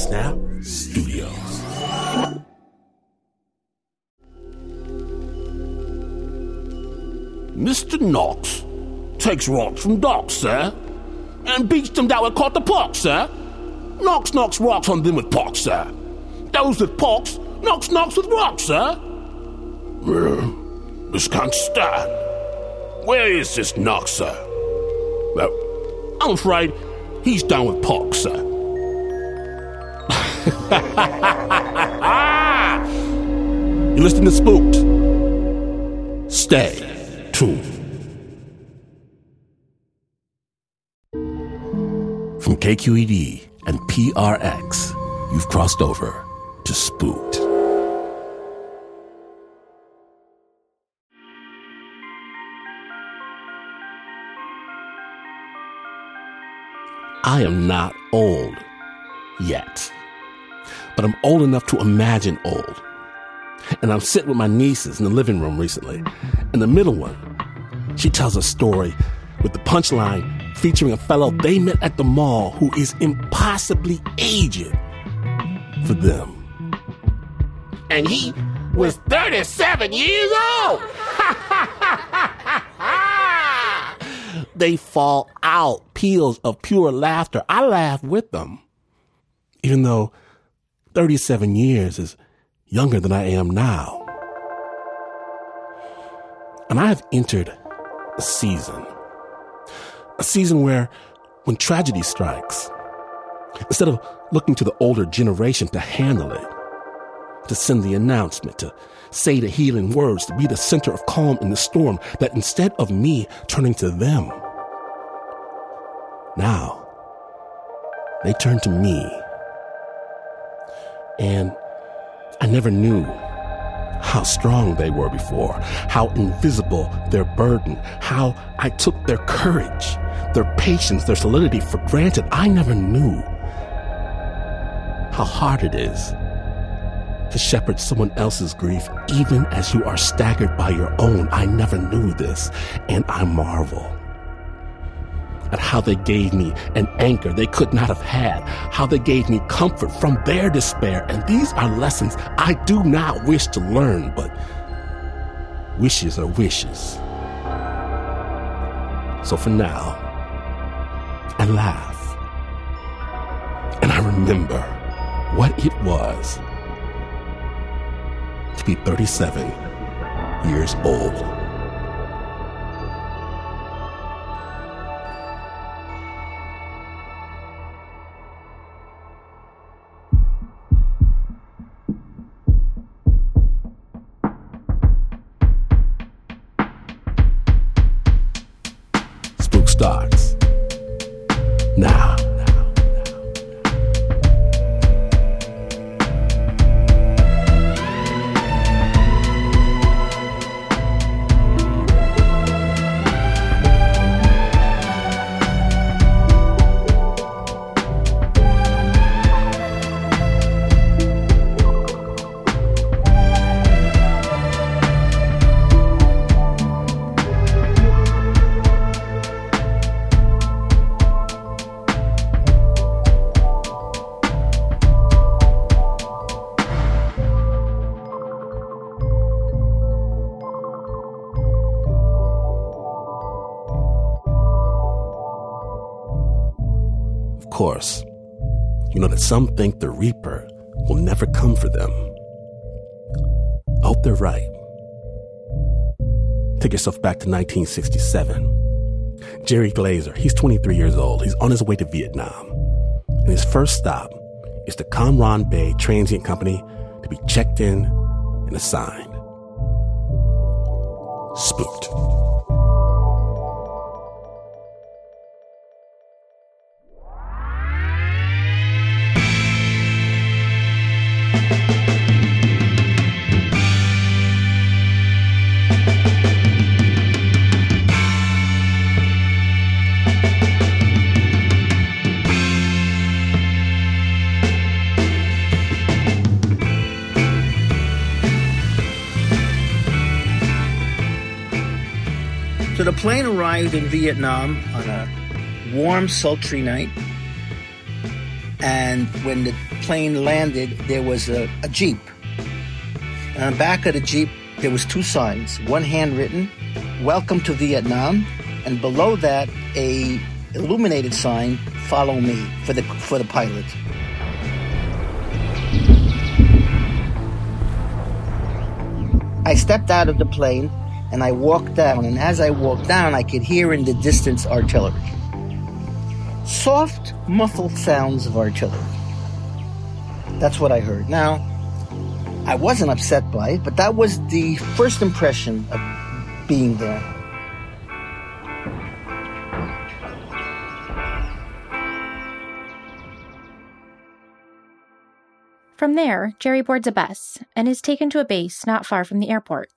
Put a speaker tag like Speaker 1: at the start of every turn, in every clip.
Speaker 1: Snap Studios. Mr. Knox takes rocks from docs, sir, and beats them down with caught the pox, sir. Knox knocks rocks on them with pox, sir. Those with pox knocks with rocks, sir. This can't stand. Where is this Knox, sir? Well, I'm afraid he's down with pox, sir. You're listening to Spooked. Stay tuned. From KQED and PRX, you've crossed over to Spooked. I am not old yet, but I'm old enough to imagine old. And I'm sitting with my nieces in the living room recently, and the middle one, she tells a story with the punchline featuring a fellow they met at the mall who is impossibly aged for them. And he was 37 years old! They fall out, peals of pure laughter. I laugh with them, even though 37 years is younger than I am now. And I have entered a season where, when tragedy strikes, instead of looking to the older generation to handle it, to send the announcement, to say the healing words, to be the center of calm in the storm, that instead of me turning to them, now they turn to me. And I never knew how strong they were before, how invisible their burden, how I took their courage, their patience, their solidity for granted. I never knew how hard it is to shepherd someone else's grief, even as you are staggered by your own. I never knew this, and I marvel at how they gave me an anchor they could not have had, how they gave me comfort from their despair. And these are lessons I do not wish to learn, but wishes are wishes. So for now, I laugh, and I remember what it was to be 37 years old. Starts now. Of course, you know that some think the Reaper will never come for them. I hope they're right. Take yourself back to 1967. Jerry Glazer, he's 23 years old. He's on his way to Vietnam. And his first stop is the Cam Ranh Bay Transient Company to be checked in and assigned. Spooked.
Speaker 2: So the plane arrived in Vietnam on a warm, sultry night. And when the plane landed, there was a Jeep. And on the back of the Jeep, there was 2 signs. One handwritten, "Welcome to Vietnam," and below that, a illuminated sign, "Follow me," for the pilot. I stepped out of the plane and I walked down, and as I walked down, I could hear in the distance artillery. Soft, muffled sounds of artillery. That's what I heard. Now, I wasn't upset by it, but that was the first impression of being there.
Speaker 3: From there, Jerry boards a bus and is taken to a base not far from the airport.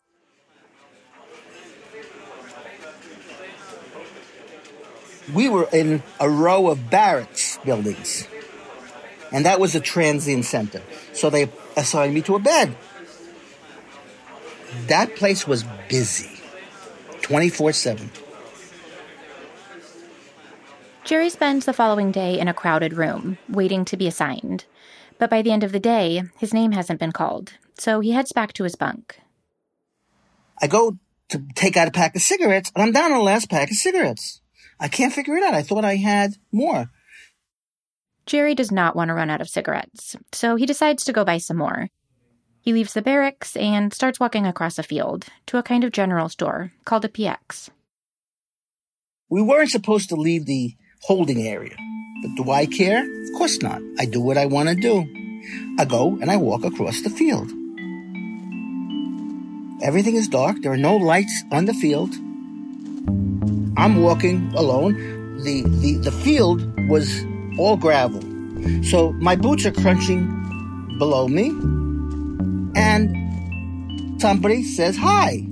Speaker 2: We were in a row of barracks buildings, and that was a transient center. So they assigned me to a bed. That place was busy, 24/7.
Speaker 3: Jerry spends the following day in a crowded room, waiting to be assigned. But by the end of the day, his name hasn't been called, so he heads back to his bunk.
Speaker 2: I go to take out a pack of cigarettes, and I'm down to the last pack of cigarettes. I can't figure it out. I thought I had more.
Speaker 3: Jerry does not want to run out of cigarettes, so he decides to go buy some more. He leaves the barracks and starts walking across a field to a kind of general store called a PX.
Speaker 2: We weren't supposed to leave the holding area. But do I care? Of course not. I do what I want to do. I go and I walk across the field. Everything is dark. There are no lights on the field. I'm walking alone. The field was all gravel. So my boots are crunching below me. And somebody says hi.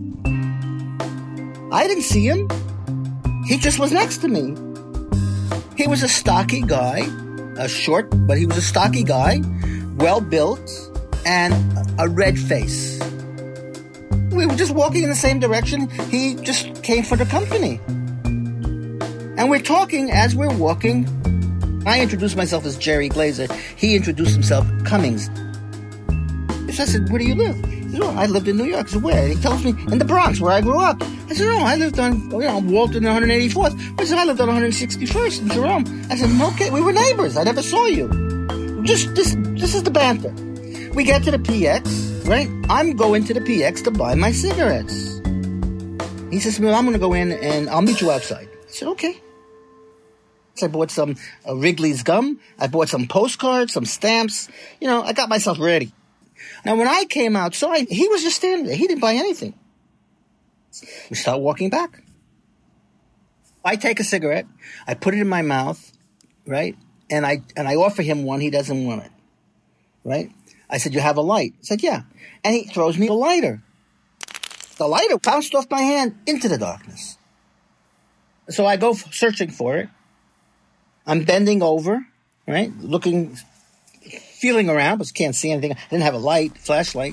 Speaker 2: I didn't see him. He just was next to me. He was a stocky guy, short, but he was a stocky guy, well-built, and a red face. We were just walking in the same direction. He just came for the company. And we're talking as we're walking. I introduced myself as Jerry Glazer. He introduced himself Cummings. So I said, "Where do you live?" He said, "Oh, I lived in New York." I said, "Where?" And he tells me, "In the Bronx, where I grew up." I said, "No, I lived on, Walton 184th. I said, "I lived on 161st in Jerome." I said, "Okay, we were neighbors. I never saw you." This is the banter. We get to the PX, right? I'm going to the PX to buy my cigarettes. He says, "Well, I'm going to go in and I'll meet you outside." I said, "Okay." So I bought some Wrigley's gum. I bought some postcards, some stamps. I got myself ready. Now, when I came outside, he was just standing there. He didn't buy anything. We start walking back. I take a cigarette. I put it in my mouth, right? And I offer him one. He doesn't want it, right? I said, "You have a light?" He said, "Yeah." And he throws me a lighter. The lighter bounced off my hand into the darkness. So I go searching for it. I'm bending over, right? Looking, feeling around, but can't see anything. I didn't have a flashlight.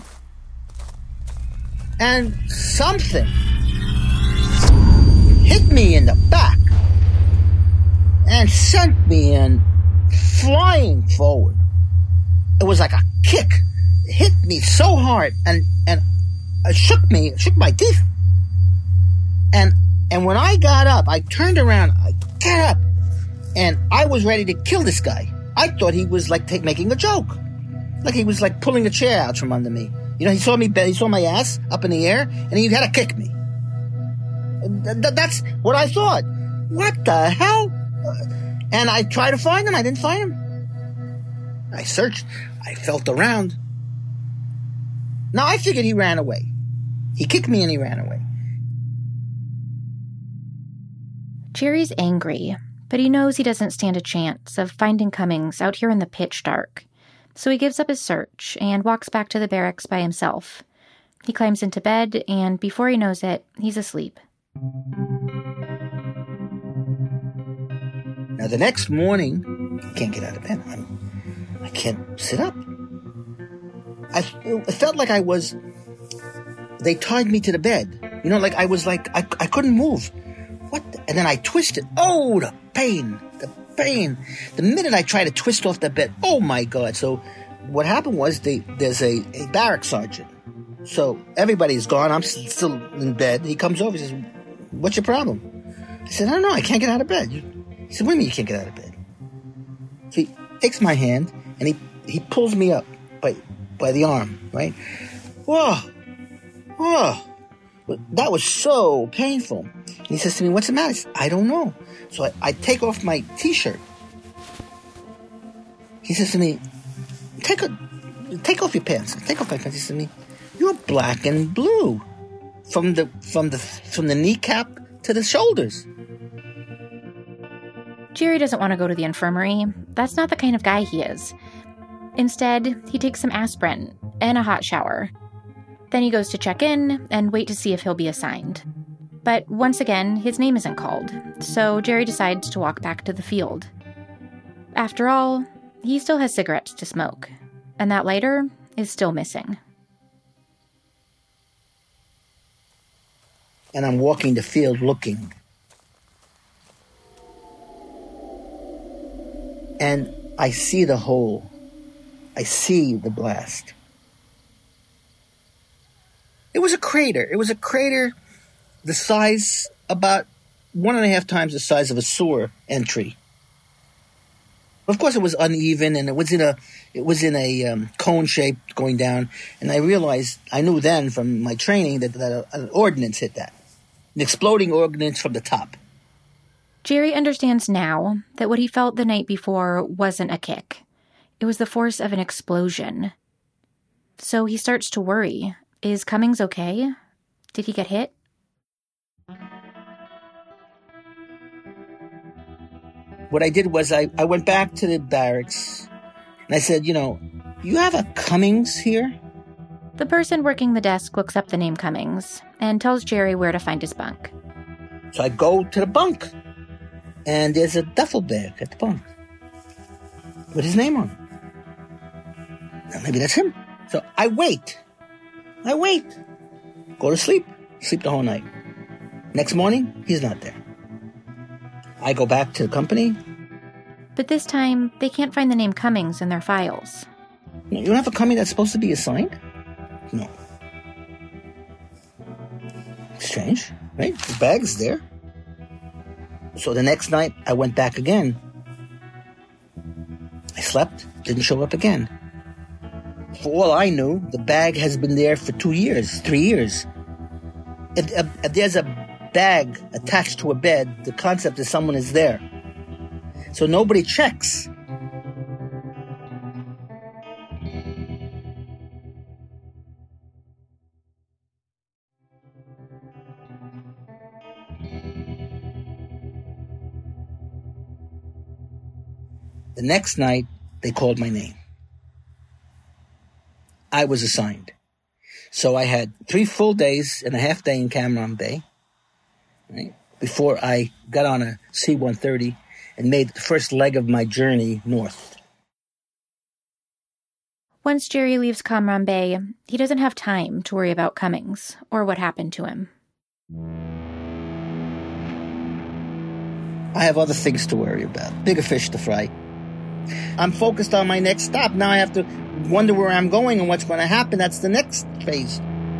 Speaker 2: And something hit me in the back and sent me flying forward. It was like a kick. It hit me so hard and it shook my teeth. And when I got up, I turned around, I got up, and I was ready to kill this guy. I thought he was making a joke. Like he was pulling a chair out from under me. He saw me, he saw my ass up in the air, and he had to kick me. That's what I thought. What the hell? And I tried to find him. I didn't find him. I searched. I felt around. Now, I figured he ran away. He kicked me and he ran away.
Speaker 3: Jerry's angry, but he knows he doesn't stand a chance of finding Cummings out here in the pitch dark. So he gives up his search and walks back to the barracks by himself. He climbs into bed, and before he knows it, he's asleep.
Speaker 2: Now, the next morning, I can't get out of bed. I can't sit up. It felt like they tied me to the bed. I couldn't move. What? And then I twisted. Oh, the pain. The pain. The minute I try to twist off the bed, oh my God. So what happened was there's a barrack sergeant. So everybody's gone. I'm still in bed. He comes over. He says, "What's your problem?" I said, "I don't know. I can't get out of bed." He said, "What do you mean you can't get out of bed?" So he takes my hand and he pulls me up by the arm, right? Whoa. That was so painful. And he says to me, "What's the matter?" I said, "I don't know." So I take off my T-shirt. He says to me, Take off your pants. Take off my pants. He said to me, "You're black and blue from the kneecap to the shoulders."
Speaker 3: Jerry doesn't want to go to the infirmary. That's not the kind of guy he is. Instead, he takes some aspirin and a hot shower. Then he goes to check in and wait to see if he'll be assigned. But once again, his name isn't called, so Jerry decides to walk back to the field. After all, he still has cigarettes to smoke, and that lighter is still missing.
Speaker 2: And I'm walking the field looking. And I see the hole. I see the blast. It was a crater. It was a crater the size, about 1.5 times the size of a sewer entry. Of course, it was uneven, and it was in a cone shape going down. And I knew then from my training that an ordnance hit that, an exploding ordnance from the top.
Speaker 3: Jerry understands now that what he felt the night before wasn't a kick. It was the force of an explosion. So he starts to worry. Is Cummings okay? Did he get hit?
Speaker 2: What I did was I went back to the barracks and I said, "You have a Cummings here?"
Speaker 3: The person working the desk looks up the name Cummings and tells Jerry where to find his bunk.
Speaker 2: So I go to the bunk and there's a duffel bag at the bunk with his name on it. Now, maybe that's him. So I wait. Go to sleep the whole night. Next morning, he's not there. I go back to the company.
Speaker 3: But this time, they can't find the name Cummings in their files.
Speaker 2: You don't have a Cummings that's supposed to be assigned? No. Strange, right? The bag's there. So the next night, I went back again. I slept, didn't show up again. For all I knew, the bag has been there for 2 years, 3 years. If there's a bag attached to a bed, the concept is someone is there. So nobody checks. The next night, they called my name. I was assigned. So I had 3 full days and a half day in Cam Bay, right, before I got on a C-130 and made the first leg of my journey north.
Speaker 3: Once Jerry leaves Cam Bay, he doesn't have time to worry about Cummings or what happened to him.
Speaker 2: I have other things to worry about, bigger fish to fry. I'm focused on my next stop. Now I have to wonder where I'm going and what's going to happen. That's the next phase.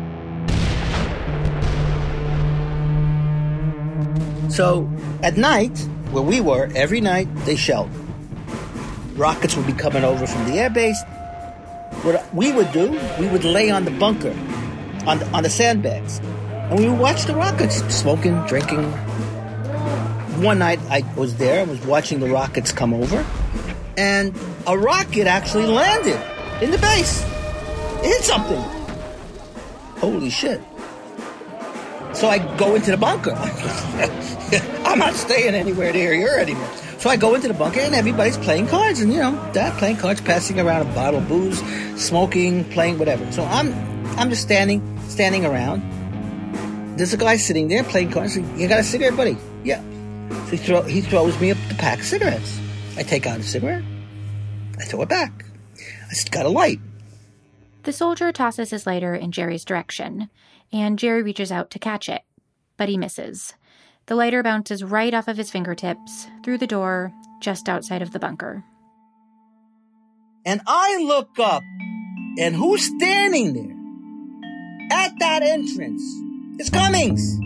Speaker 2: So at night, where we were, every night they shelled. Rockets would be coming over from the airbase. What we would do, we would lay on the bunker, on the sandbags, and we would watch the rockets, smoking, drinking. One night I was there, I was watching the rockets come over, and a rocket actually landed in the base. It hit something. Holy shit. So I go into the bunker. I'm not staying anywhere near here anymore. So I go into the bunker and everybody's playing cards and, playing cards, passing around a bottle of booze, smoking, playing whatever. So I'm just standing around. There's a guy sitting there playing cards. You got a cigarette, buddy? Yeah. So he throws me the pack of cigarettes. I take out a cigarette. I throw it back. I just got a light.
Speaker 3: The soldier tosses his lighter in Jerry's direction, and Jerry reaches out to catch it, but he misses. The lighter bounces right off of his fingertips, through the door, just outside of the bunker.
Speaker 2: And I look up, and who's standing there? At that entrance. It's Cummings.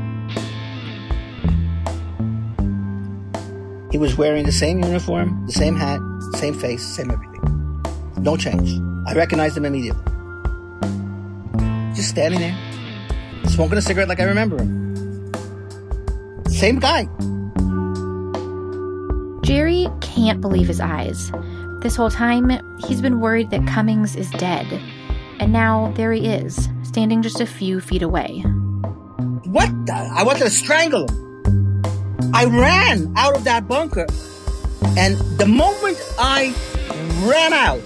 Speaker 2: He was wearing the same uniform, the same hat, same face, same everything. No change. I recognized him immediately. Just standing there, smoking a cigarette like I remember him. Same guy.
Speaker 3: Jerry can't believe his eyes. This whole time, he's been worried that Cummings is dead. And now, there he is, standing just a few feet away.
Speaker 2: What the? I wanted to strangle him. I ran out of that bunker, and the moment I ran out,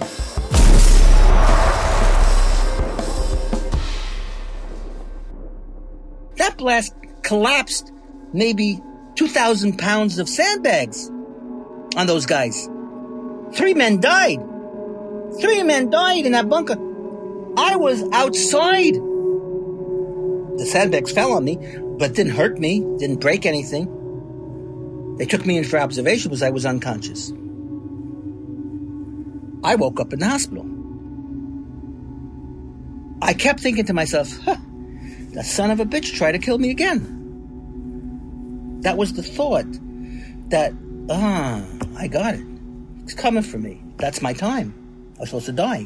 Speaker 2: that blast collapsed maybe 2,000 pounds of sandbags on those guys. 3 men died. 3 men died in that bunker. I was outside. The sandbags fell on me, but didn't hurt me, didn't break anything. They took me in for observation because I was unconscious. I woke up in the hospital. I kept thinking to myself, that son of a bitch tried to kill me again. That was the thought that, I got it. It's coming for me. That's my time. I was supposed to die.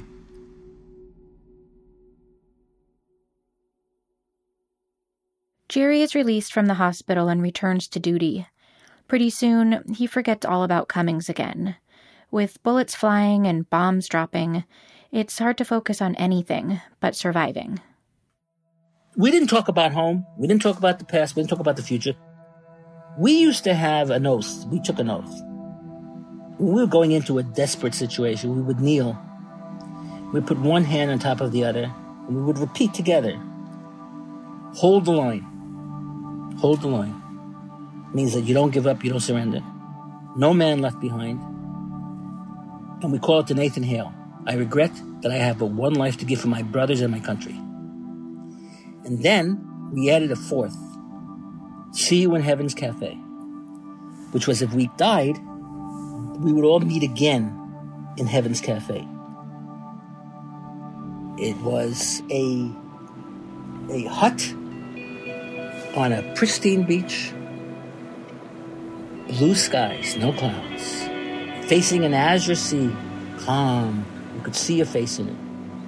Speaker 3: Jerry is released from the hospital and returns to duty. Pretty soon, he forgets all about Cummings again. With bullets flying and bombs dropping, it's hard to focus on anything but surviving.
Speaker 2: We didn't talk about home. We didn't talk about the past. We didn't talk about the future. We used to have an oath. We took an oath. When we were going into a desperate situation, we would kneel. We'd put one hand on top of the other, and we would repeat together, hold the line. Hold the line. Means that you don't give up, you don't surrender. No man left behind. And we call it the Nathan Hale. I regret that I have but one life to give for my brothers and my country. And then we added a fourth. See you in Heaven's Cafe. Which was if we died, we would all meet again in Heaven's Cafe. It was a hut on a pristine beach. Blue skies, no clouds. Facing an azure sea, calm. You could see a face in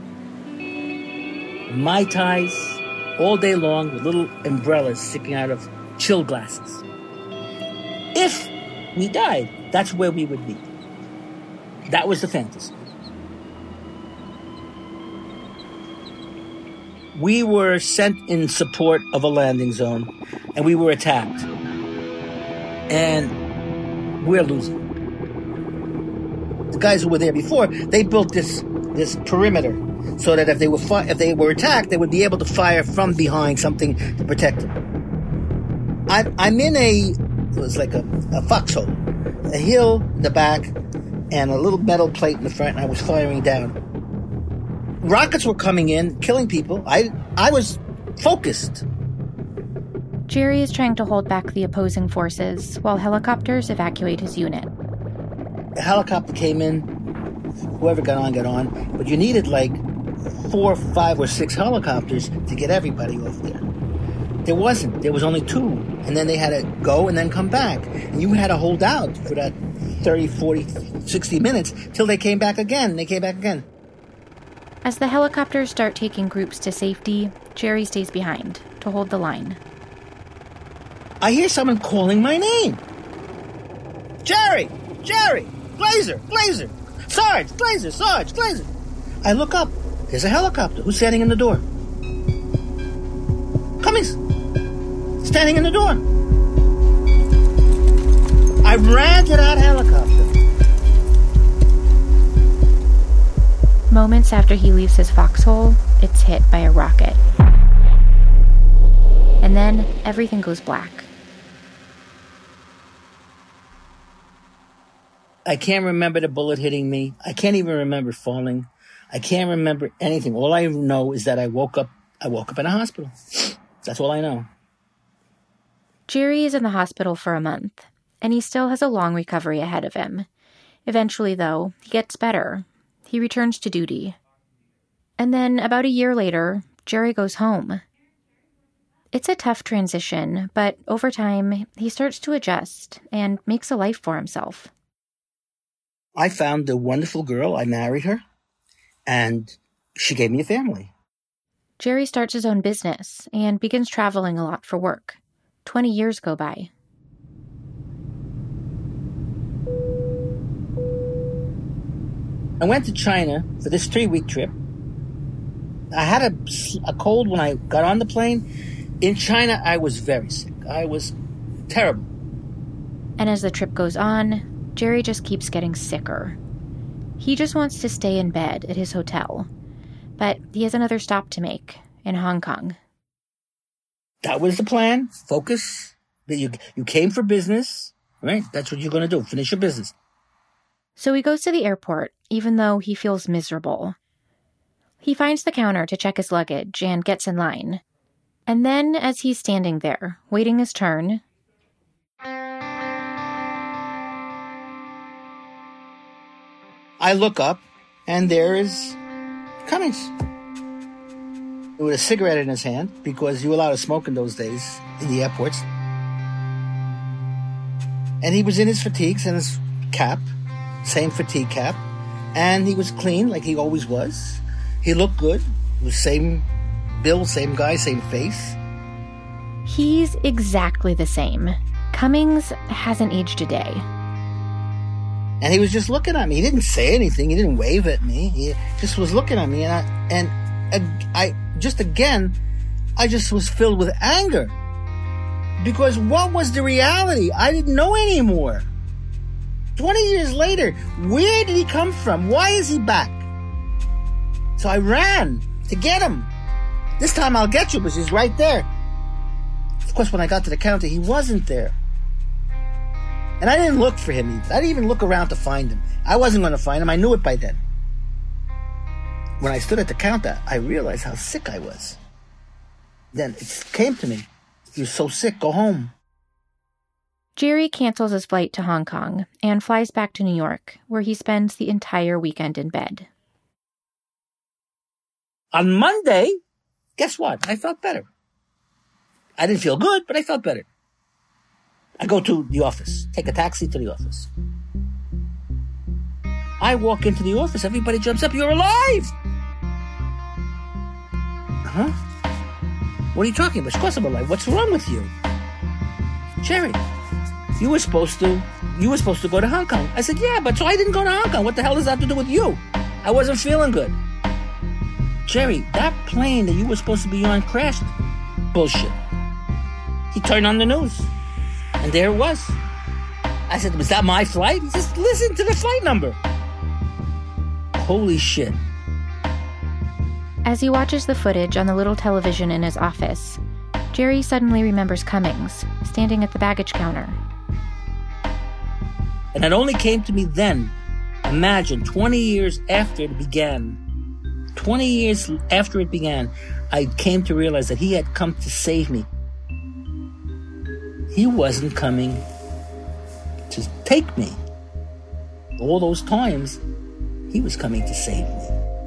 Speaker 2: it. Mai Tais all day long with little umbrellas sticking out of chill glasses. If we died, that's where we would be. That was the fantasy. We were sent in support of a landing zone, and we were attacked. And we're losing. The guys who were there before, they built this perimeter so that if they were attacked, they would be able to fire from behind something to protect them. I'm in it was like a foxhole, a hill in the back, and a little metal plate in the front, and I was firing down. Rockets were coming in, killing people. I was focused.
Speaker 3: Jerry is trying to hold back the opposing forces while helicopters evacuate his unit.
Speaker 2: A helicopter came in, whoever got on, but you needed like 4, 5, or 6 helicopters to get everybody off there. There wasn't. There was only 2, and then they had to go and then come back. And you had to hold out for that 30, 40, 60 minutes till they came back again.
Speaker 3: As the helicopters start taking groups to safety, Jerry stays behind to hold the line.
Speaker 2: I hear someone calling my name. Jerry! Glazer! Sarge! Glazer! I look up. There's a helicopter. Who's standing in the door? Cummings! Standing in the door. I ran to that helicopter.
Speaker 3: Moments after he leaves his foxhole, it's hit by a rocket. And then everything goes black.
Speaker 2: I can't remember the bullet hitting me. I can't even remember falling. I can't remember anything. All I know is that I woke up in a hospital. That's all I know.
Speaker 3: Jerry is in the hospital for a month, and he still has a long recovery ahead of him. Eventually, though, he gets better. He returns to duty. And then, about a year later, Jerry goes home. It's a tough transition, but over time, he starts to adjust and makes a life for himself.
Speaker 2: I found a wonderful girl. I married her, and she gave me a family.
Speaker 3: Jerry starts his own business and begins traveling a lot for work. 20 years go by.
Speaker 2: I went to China for this 3-week trip. I had a cold when I got on the plane. In China, I was very sick. I was terrible.
Speaker 3: And as the trip goes on, Jerry just keeps getting sicker. He just wants to stay in bed at his hotel. But he has another stop to make in Hong Kong.
Speaker 2: That was the plan. Focus. You came for business, right? That's what you're going to do. Finish your business.
Speaker 3: So he goes to the airport, even though he feels miserable. He finds the counter to check his luggage and gets in line. And then, as he's standing there, waiting his turn,
Speaker 2: I look up, and there is Cummings with a cigarette in his hand, because you were allowed to smoke in those days in the airports. And he was in his fatigues and his cap, same fatigue cap, and he was clean like he always was. He looked good. It was same build, same guy, same face.
Speaker 3: He's exactly the same. Cummings hasn't aged a day.
Speaker 2: And he was just looking at me. He didn't say anything. He didn't wave at me. He just was looking at me. And I just was filled with anger. Because what was the reality? I didn't know anymore. 20 years later, where did he come from? Why is he back? So I ran to get him. This time I'll get you, because he's right there. Of course, when I got to the counter, he wasn't there. And I didn't look for him either. I didn't even look around to find him. I wasn't going to find him. I knew it by then. When I stood at the counter, I realized how sick I was. Then it came to me. You're so sick, go home.
Speaker 3: Jerry cancels his flight to Hong Kong and flies back to New York, where he spends the entire weekend in bed.
Speaker 2: On Monday, guess what? I felt better. I didn't feel good, but I felt better. I go to the office, take a taxi to the office. I walk into the office, everybody jumps up, you're alive! Huh? What are you talking about? Of course I'm alive. What's wrong with you? Jerry, you were supposed to go to Hong Kong. I said, yeah, but so I didn't go to Hong Kong. What the hell does that have to do with you? I wasn't feeling good. Jerry, that plane that you were supposed to be on crashed. Bullshit. He turned on the news. And there it was. I said, was that my flight? He says, listen to the flight number. Holy shit.
Speaker 3: As he watches the footage on the little television in his office, Jerry suddenly remembers Cummings, standing at the baggage counter.
Speaker 2: And it only came to me then. Imagine, 20 years after it began, I came to realize that he had come to save me. He wasn't coming to take me. All those times, he was coming to save me.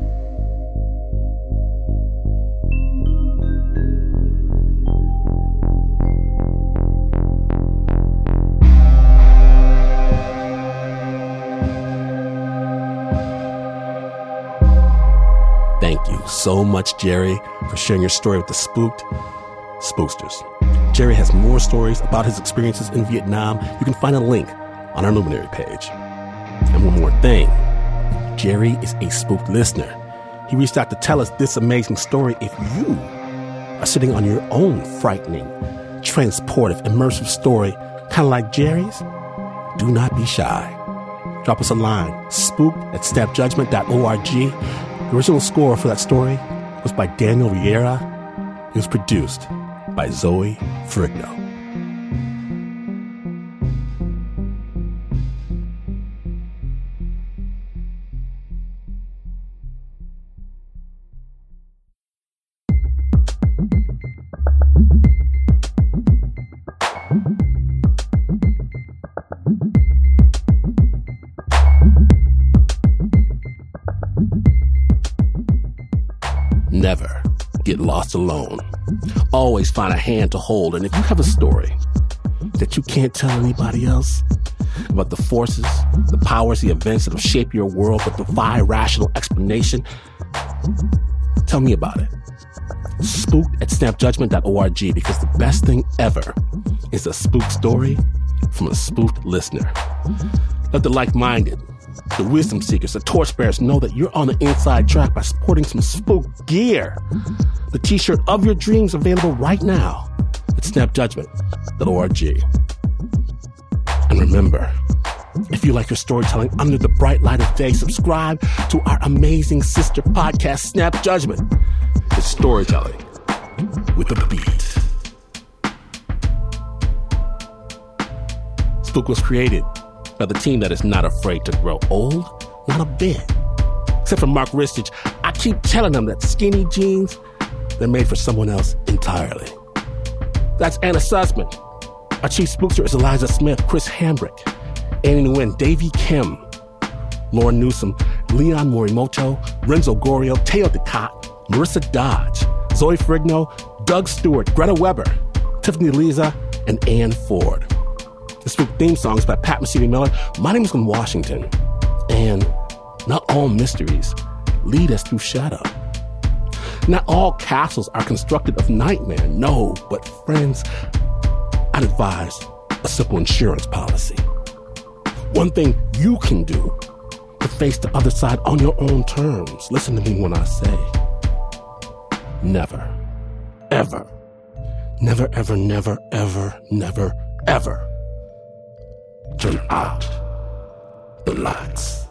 Speaker 1: Thank you so much, Jerry, for sharing your story with the Spooksters. Jerry has more stories about his experiences in Vietnam. You can find a link on our Luminary page. And one more thing. Jerry is a Spooked listener. He reached out to tell us this amazing story. If you are sitting on your own frightening, transportive, immersive story, kind of like Jerry's, do not be shy. Drop us a line, spooked@stepjudgment.org. The original score for that story was by Daniel Riera. It was produced by Zoe Ferrigno. never get lost alone. Always find a hand to hold. And if you have a story that you can't tell anybody else about the forces, the powers, the events that will shape your world but defy rational explanation, tell me about it. Spooked@snapjudgment.org, because the best thing ever is a spook story from a spooked listener. Let the like-minded, the wisdom seekers, the torchbearers know that you're on the inside track by supporting some spook gear. The t-shirt of your dreams available right now at snapjudgment.org. And remember, if you like your storytelling under the bright light of day, subscribe to our amazing sister podcast, Snap Judgment. It's storytelling with a beat. Spook was created by the team that is not afraid to grow old, not a bit. Except for Mark Ristich, I keep telling them that skinny jeans, they're made for someone else entirely. That's Anna Sussman. Our chief spookster is Eliza Smith, Chris Hambrick, Annie Nguyen, Davey Kim, Lauren Newsom, Leon Morimoto, Renzo Gorio, Teo DeCott, Marissa Dodge, Zoe Frigno, Doug Stewart, Greta Weber, Tiffany Leza, and Ann Ford. The Spook theme song is by Pat Mesiti-Miller. My name is Glenn Washington. And not all mysteries lead us through shadow. Not all castles are constructed of nightmare. No, but friends, I'd advise a simple insurance policy. One thing you can do to face the other side on your own terms. Listen to me when I say, never, ever, never, ever, never, ever, never, ever turn out the lights.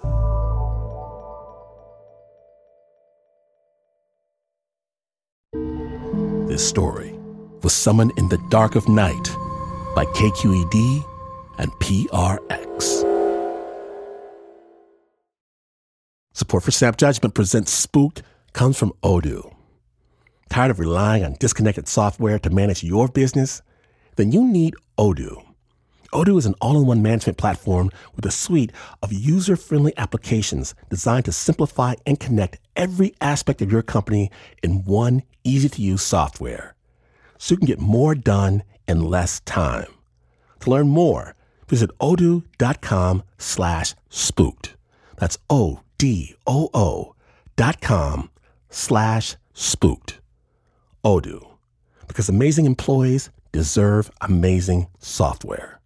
Speaker 1: This story was summoned in the dark of night by KQED and PRX. Support for Snap Judgment presents Spooked comes from Odoo. Tired of relying on disconnected software to manage your business? Then you need Odoo. Odoo is an all-in-one management platform with a suite of user-friendly applications designed to simplify and connect every aspect of your company in one easy-to-use software, so you can get more done in less time. To learn more, visit odoo.com/spooked. That's odoo.com/spooked. Odoo, because amazing employees deserve amazing software.